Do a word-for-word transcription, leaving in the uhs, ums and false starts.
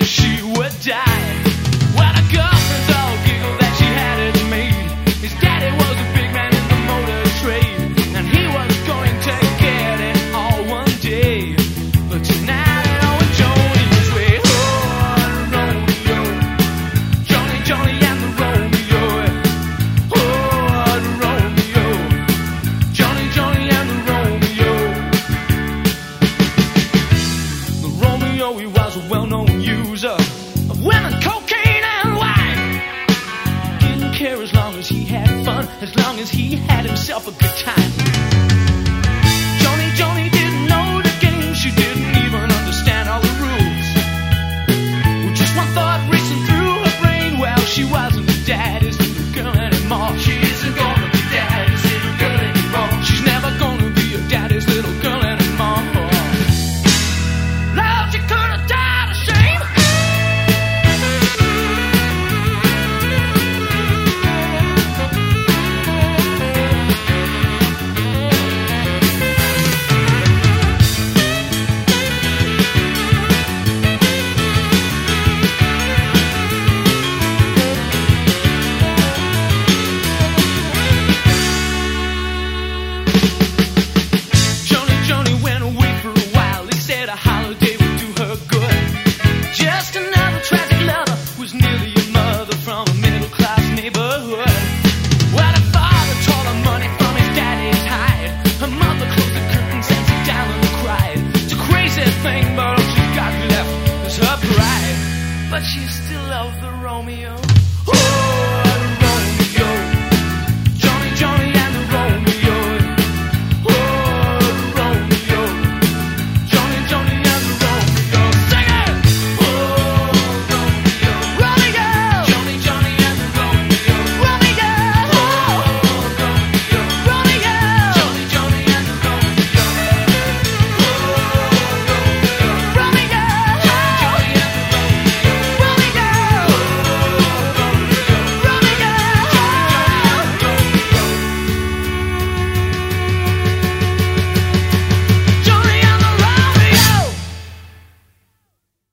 she would die. Well, the girlfriends all giggled that she had it made. His daddy was a big man in the motor trade, and he was going to get it all one day. But tonight it all went Joni's way. Oh, Romeo, Joni, Joni and the Romeo. Oh, Romeo, Joni, Joni and the Romeo. The Romeo, he was a well-known user of women, cocaine and wine. Didn't care as long as he had fun, as long as he had himself a good time. Joni, Joni didn't know the game, she didn't even understand all the rules. With just one thought racing through her brain, well, she wasn't a daddy's little girl anymore. She isn't gonna be daddy's little girl anymore. She's never gonna be a daddy's little girl anymore. Love, you could have died of shame. Joni, Joni went away for a while. They said a holiday would do her good. Just another tragic lover who's nearly a mother from a middle-class neighborhood. Well, her father tore the money from his daddy's hide. Her mother closed the curtains and sat down and cried. It's a crazy thing, but all she's got left is her pride. But she still loves the Romeo. Oh,